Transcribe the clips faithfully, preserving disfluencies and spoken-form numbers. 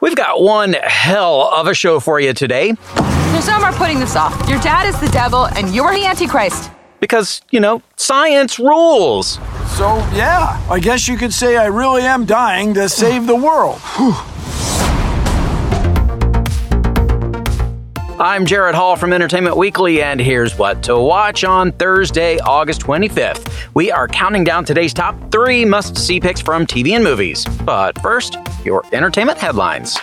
We've got one hell of a show for you today. There's no more putting this off. Your dad is the devil and you're the Antichrist. Because, you know, science rules. So, yeah, I guess you could say I really am dying to save the world. I'm Jared Hall from Entertainment Weekly, and here's what to watch on Thursday, August twenty-fifth. We are counting down today's top three must-see picks from T V and movies. But first, your entertainment headlines.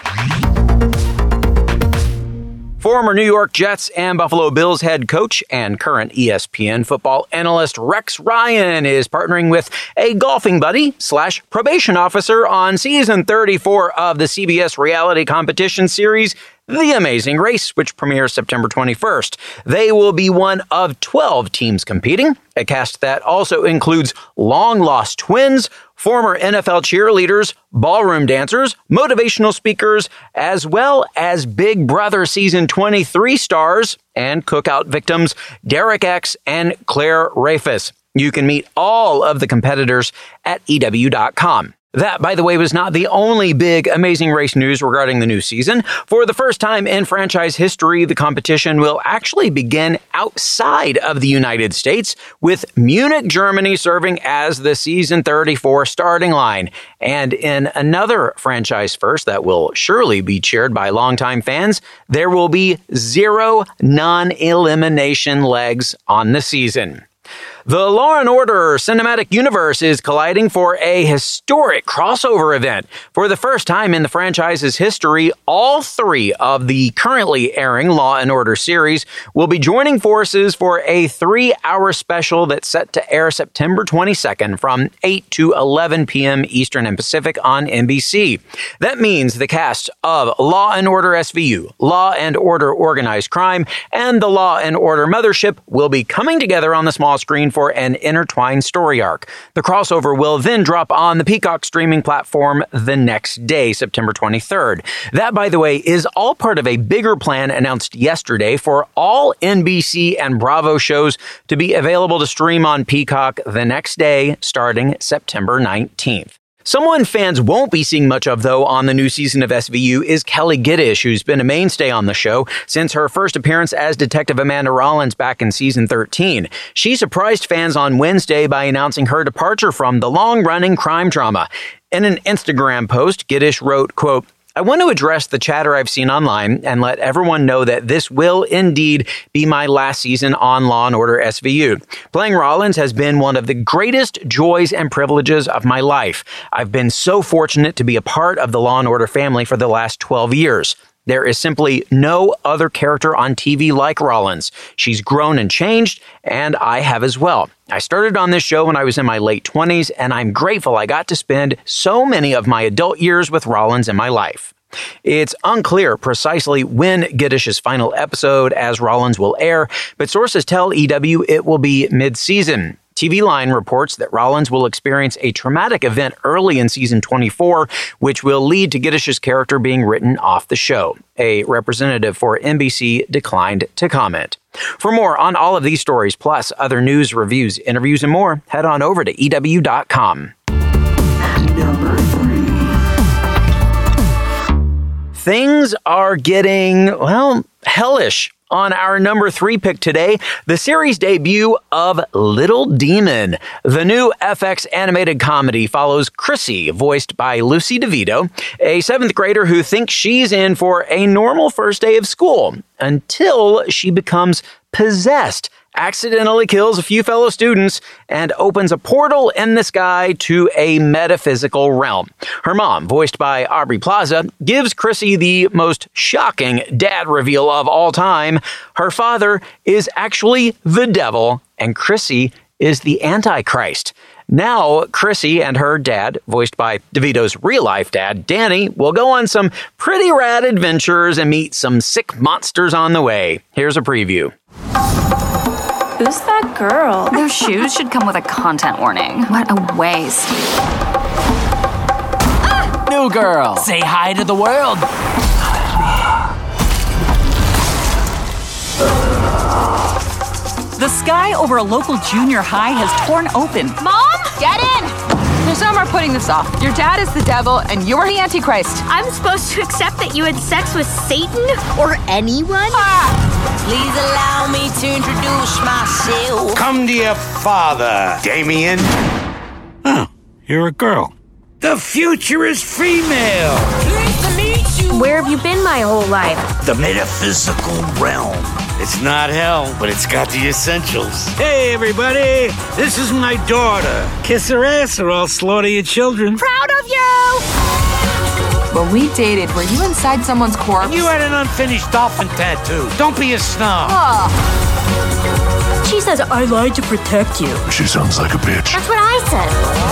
Former New York Jets and Buffalo Bills head coach and current E S P N football analyst Rex Ryan is partnering with a golfing buddy slash probation officer on season thirty-four of the C B S reality competition series The Amazing Race, which premieres September twenty-first. They will be one of twelve teams competing, a cast that also includes long-lost twins, former N F L cheerleaders, ballroom dancers, motivational speakers, as well as Big Brother Season twenty-three stars and Cookout victims Derek X and Claire Rafis. You can meet all of the competitors at E W dot com. That, by the way, was not the only big Amazing Race news regarding the new season. For the first time in franchise history, the competition will actually begin outside of the United States, with Munich, Germany serving as the season thirty-four starting line. And in another franchise first that will surely be cheered by longtime fans, there will be zero non-elimination legs on the season. The Law and Order cinematic universe is colliding for a historic crossover event. For the first time in the franchise's history, all three of the currently airing Law and Order series will be joining forces for a three-hour special that's set to air September twenty-second from eight to eleven p.m. Eastern and Pacific on N B C. That means the cast of Law and Order S V U, Law and Order Organized Crime, and the Law and Order Mothership will be coming together on the small screen for an intertwined story arc. The crossover will then drop on the Peacock streaming platform the next day, September twenty-third. That, by the way, is all part of a bigger plan announced yesterday for all N B C and Bravo shows to be available to stream on Peacock the next day, starting September nineteenth. Someone fans won't be seeing much of, though, on the new season of S V U is Kelly Giddish, who's been a mainstay on the show since her first appearance as Detective Amanda Rollins back in season thirteen. She surprised fans on Wednesday by announcing her departure from the long-running crime drama. In an Instagram post, Giddish wrote, quote, "I want to address the chatter I've seen online and let everyone know that this will indeed be my last season on Law and Order S V U. Playing Rollins has been one of the greatest joys and privileges of my life. I've been so fortunate to be a part of the Law and Order family for the last twelve years. There is simply no other character on T V like Rollins. She's grown and changed, and I have as well. I started on this show when I was in my late twenties, and I'm grateful I got to spend so many of my adult years with Rollins in my life." It's unclear precisely when Giddish's final episode as Rollins will air, but sources tell E W it will be mid-season. T V Line reports that Rollins will experience a traumatic event early in season twenty-four, which will lead to Giddish's character being written off the show. A representative for N B C declined to comment. For more on all of these stories, plus other news, reviews, interviews, and more, head on over to E W dot com. Number three. Things are getting, well, hellish. On our number three pick today, the series debut of Little Demon. The new F X animated comedy follows Chrissy, voiced by Lucy DeVito, a seventh grader who thinks she's in for a normal first day of school until she becomes possessed, accidentally kills a few fellow students, and opens a portal in the sky to a metaphysical realm. Her mom, voiced by Aubrey Plaza, gives Chrissy the most shocking dad reveal of all time. Her father is actually the devil, and Chrissy is the Antichrist. Now, Chrissy and her dad, voiced by DeVito's real-life dad, Danny, will go on some pretty rad adventures and meet some sick monsters on the way. Here's a preview. Who's that girl? Those shoes should come with a content warning. What a waste. Ah! New girl, say hi to the world. The sky over a local junior high has torn open. Mom, get in! The Some are putting this off. Your dad is the devil, and you're the Antichrist. I'm supposed to accept that you had sex with Satan? Or anyone? Ah! Please allow me to introduce myself. Come to your father, Damien. Oh, you're a girl. The future is female. Pleased to meet you. Where have you been my whole life? The metaphysical realm. It's not hell, but it's got the essentials. Hey, everybody. This is my daughter. Kiss her ass or I'll slaughter your children. Proud of you! When we dated, were you inside someone's corpse? You had an unfinished dolphin tattoo. Don't be a snob. Oh. She says I lied to protect you. She sounds like a bitch. That's what I said.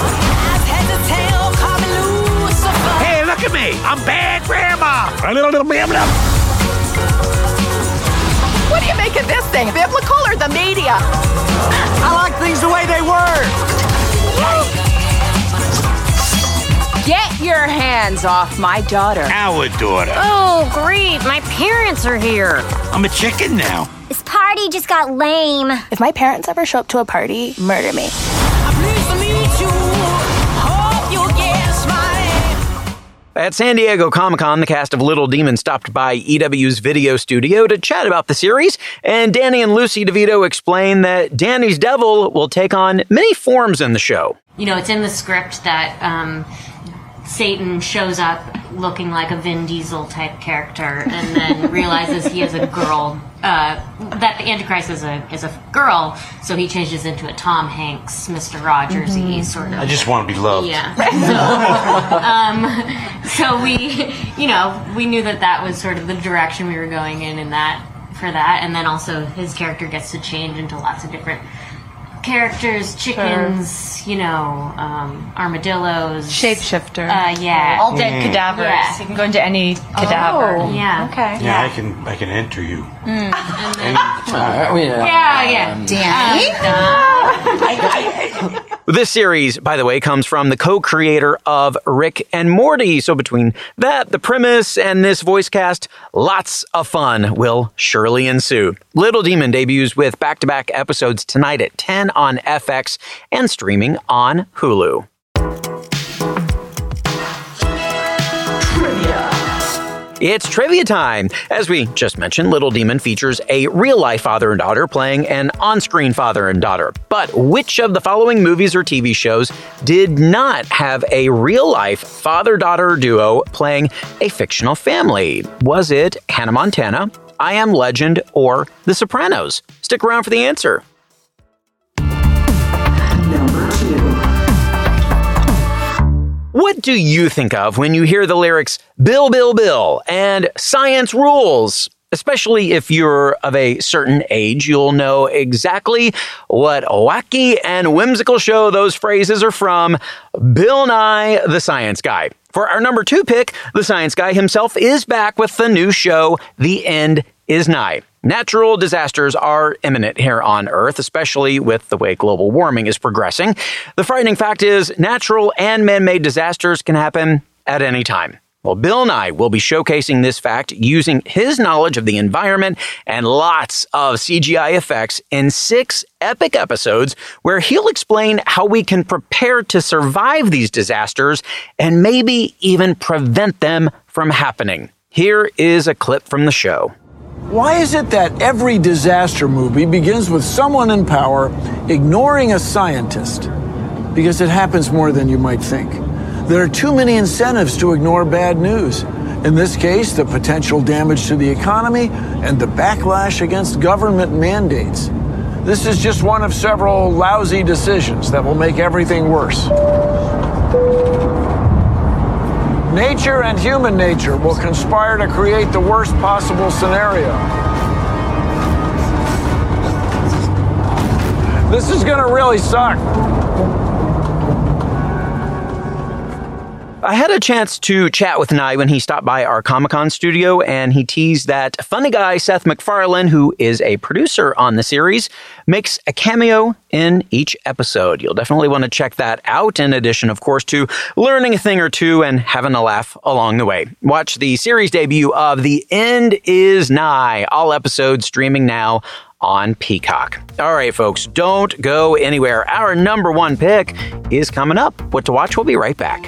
Hey, look at me. I'm bad grandma. What do you make of this thing? Biblical or the media? I like things the way they were. Get your hands off my daughter. Our daughter. Oh, great. My parents are here. I'm a chicken now. This party just got lame. If my parents ever show up to a party, murder me. Pleased to meet you. Hope you'll guess my name. At San Diego Comic-Con, the cast of Little Demon stopped by E W's video studio to chat about the series, and Danny and Lucy DeVito explained that Danny's devil will take on many forms in the show. You know, it's in the script that um, Satan shows up looking like a Vin Diesel type character and then realizes he is a girl, uh, that the Antichrist is a is a girl, so he changes into a Tom Hanks, Mister Rogers-y mm-hmm. sort of. I just want to be loved. Yeah. So, um, so we, you know, we knew that that was sort of the direction we were going in in that, for that, and then also his character gets to change into lots of different characters, chickens, sure. you know, um, armadillos. Shapeshifter. Uh, yeah. All dead Mm. cadavers. Yeah. You can go into any cadaver. Oh, yeah. Okay. Yeah, I can I can enter you. Mm. And then, Uh, we, uh, yeah, yeah. um, Danny? Um, This series, by the way, comes from the co-creator of Rick and Morty. So between that, the premise, and this voice cast, lots of fun will surely ensue. Little Demon debuts with back-to-back episodes tonight at ten on F X and streaming on Hulu. It's trivia time. As we just mentioned, Little Demon features a real-life father and daughter playing an on-screen father and daughter. But which of the following movies or T V shows did not have a real-life father-daughter duo playing a fictional family? Was it Hannah Montana, I Am Legend, or The Sopranos? Stick around for the answer. Number two. What do you think of when you hear the lyrics, Bill, Bill, Bill, and Science Rules? Especially if you're of a certain age, you'll know exactly what wacky and whimsical show those phrases are from, Bill Nye, the Science Guy. For our number two pick, the Science Guy himself is back with the new show, The End is Nigh. Natural disasters are imminent here on Earth, especially with the way global warming is progressing. The frightening fact is natural and man-made disasters can happen at any time. Well, Bill Nye will be showcasing this fact using his knowledge of the environment and lots of C G I effects in six epic episodes where he'll explain how we can prepare to survive these disasters and maybe even prevent them from happening. Here is a clip from the show. Why is it that every disaster movie begins with someone in power ignoring a scientist? Because it happens more than you might think. There are too many incentives to ignore bad news. In this case, the potential damage to the economy and the backlash against government mandates. This is just one of several lousy decisions that will make everything worse. Nature and human nature will conspire to create the worst possible scenario. This is going to really suck. I had a chance to chat with Nye when he stopped by our Comic-Con studio, and he teased that funny guy Seth MacFarlane, who is a producer on the series, makes a cameo in each episode. You'll definitely want to check that out, in addition, of course, to learning a thing or two and having a laugh along the way. Watch the series debut of The End Is Nigh, all episodes streaming now on Peacock. All right, folks, don't go anywhere. Our number one pick is coming up. What to watch? We'll be right back.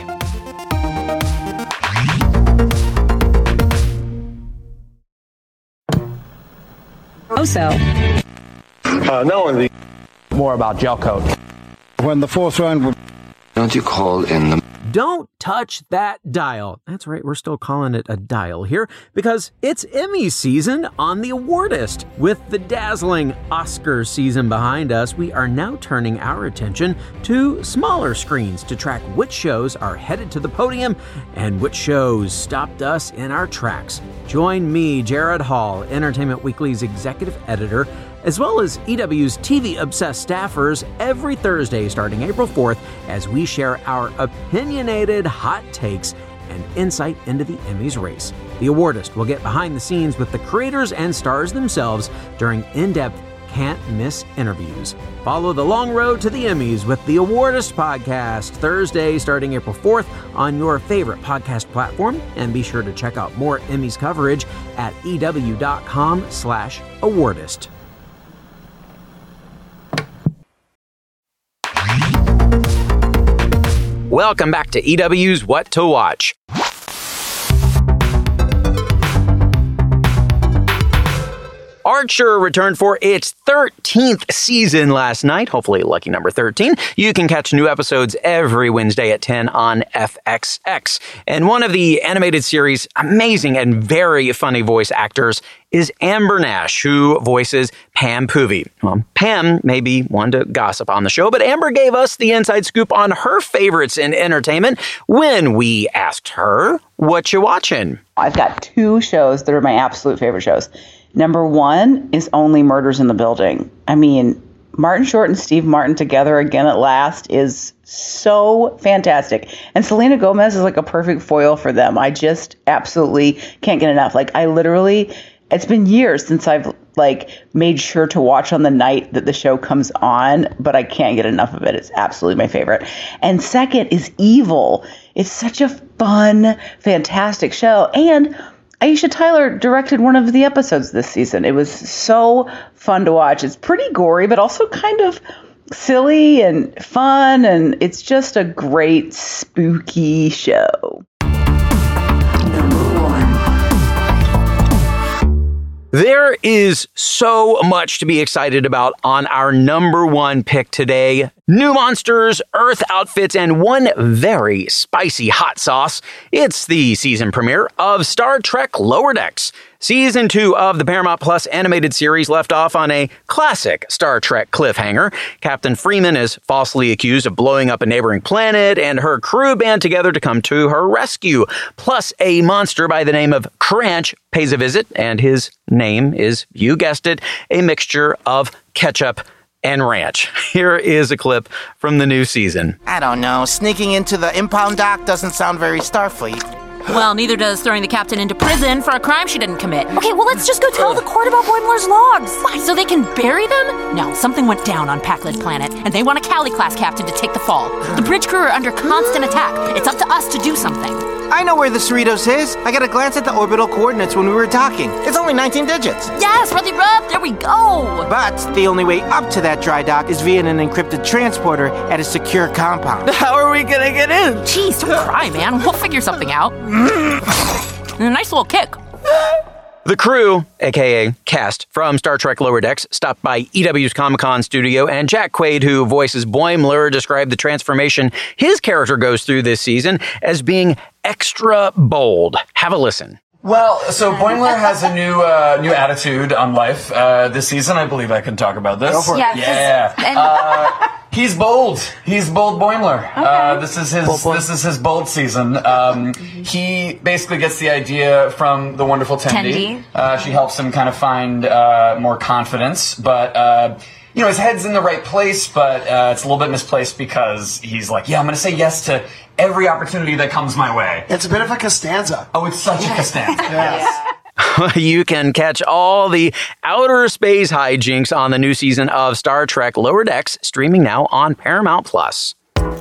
Also, uh, not only the more about gel coat. When the fourth round would, don't you call in the Don't touch that dial. That's right, we're still calling it a dial here because it's Emmy season on The Awardist. With the dazzling Oscar season behind us, we are now turning our attention to smaller screens to track which shows are headed to the podium and which shows stopped us in our tracks. Join me, Jared Hall, Entertainment Weekly's executive editor, as well as E W's T V-obsessed staffers every Thursday starting April fourth as we share our opinionated hot takes and insight into the Emmys race. The Awardist will get behind the scenes with the creators and stars themselves during in-depth, can't-miss interviews. Follow the long road to the Emmys with the Awardist podcast Thursday starting April fourth on your favorite podcast platform, and be sure to check out more Emmys coverage at ew.com slash awardist. Welcome back to E W's What to Watch. Archer returned for its thirteenth season last night, hopefully lucky number thirteen. You can catch new episodes every Wednesday at ten on F X X. And one of the animated series' amazing and very funny voice actors is Amber Nash, who voices Pam Poovey. Well, Pam may be one to gossip on the show, but Amber gave us the inside scoop on her favorites in entertainment when we asked her, what you watching? I've got two shows that are my absolute favorite shows. Number one is Only Murders in the Building. I mean, Martin Short and Steve Martin together again at last is so fantastic. And Selena Gomez is like a perfect foil for them. I just absolutely can't get enough. Like, I literally, it's been years since I've like made sure to watch on the night that the show comes on, but I can't get enough of it. It's absolutely my favorite. And second is Evil. It's such a fun, fantastic show. And Aisha Tyler directed one of the episodes this season. It was so fun to watch. It's pretty gory, but also kind of silly and fun, and it's just a great spooky show. There is so much to be excited about on our number one pick today. New monsters, Earth outfits, and one very spicy hot sauce. It's the season premiere of Star Trek Lower Decks. Season two of the Paramount Plus animated series left off on a classic Star Trek cliffhanger. Captain Freeman is falsely accused of blowing up a neighboring planet, and her crew band together to come to her rescue. Plus, a monster by the name of Cranch pays a visit, and his name is, you guessed it, a mixture of ketchup and ranch. Here is a clip from the new season. I don't know. Sneaking into the impound dock doesn't sound very Starfleet. Well, neither does throwing the captain into prison for a crime she didn't commit. Okay, well, let's just go tell the court about Boimler's logs. Why, so they can bury them? No, something went down on Pakled Planet, and they want a Cali-class captain to take the fall. The bridge crew are under constant attack. It's up to us to do something. I know where the Cerritos is. I got a glance at the orbital coordinates when we were talking. It's only nineteen digits. Yes, Ruthy Ruth, there we go. But the only way up to that dry dock is via an encrypted transporter at a secure compound. How are we gonna get in? Jeez, don't cry, man. We'll figure something out. Nice little kick. The crew, aka cast from Star Trek Lower Decks, stopped by E W's Comic-Con studio, and Jack Quaid, who voices Boimler, described the transformation his character goes through this season as being extra bold. Have a listen. Well, so Boimler has a new uh, new attitude on life uh, this season. I believe I can talk about this. Go for it. Yeah. yeah. Uh, he's bold. He's bold Boimler. Okay. Uh, this is his bold, bold. This is his bold season. Um, he basically gets the idea from the wonderful Tendi. Tendi. Uh, she helps him kind of find uh, more confidence, but. Uh, You know, his head's in the right place, but uh, it's a little bit misplaced because he's like, yeah, I'm going to say yes to every opportunity that comes my way. It's a bit of a Costanza. Oh, it's such a Costanza. Yes. You can catch all the outer space hijinks on the new season of Star Trek Lower Decks, streaming now on Paramount Plus.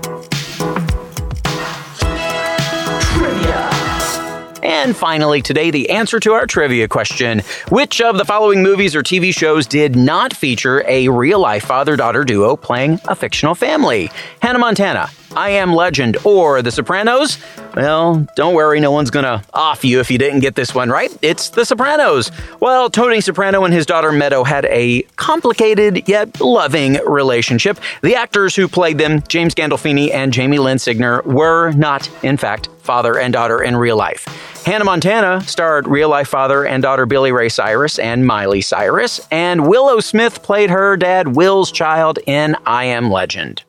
And finally, today, the answer to our trivia question. Which of the following movies or T V shows did not feature a real-life father-daughter duo playing a fictional family? Hannah Montana, I Am Legend, or The Sopranos? Well, don't worry, no one's gonna off you if you didn't get this one right. It's The Sopranos. Well, Tony Soprano and his daughter Meadow had a complicated yet loving relationship. The actors who played them, James Gandolfini and Jamie Lynn Signer, were not, in fact, father and daughter in real life. Hannah Montana starred real-life father and daughter Billy Ray Cyrus and Miley Cyrus, and Willow Smith played her dad Will's child in I Am Legend.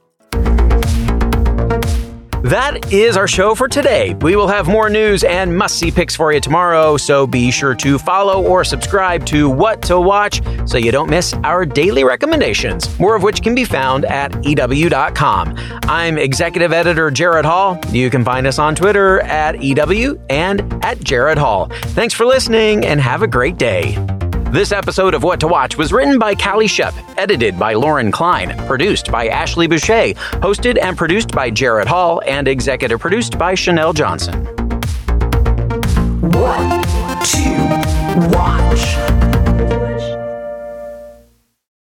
That is our show for today. We will have more news and must-see picks for you tomorrow, so be sure to follow or subscribe to What to Watch so you don't miss our daily recommendations, more of which can be found at E W dot com. I'm Executive Editor Jared Hall. You can find us on Twitter at E W and at Jared Hall. Thanks for listening and have a great day. This episode of What to Watch was written by Callie Shep, edited by Lauren Klein, produced by Ashley Boucher, hosted and produced by Jared Hall, and executive produced by Chanel Johnson. What to Watch.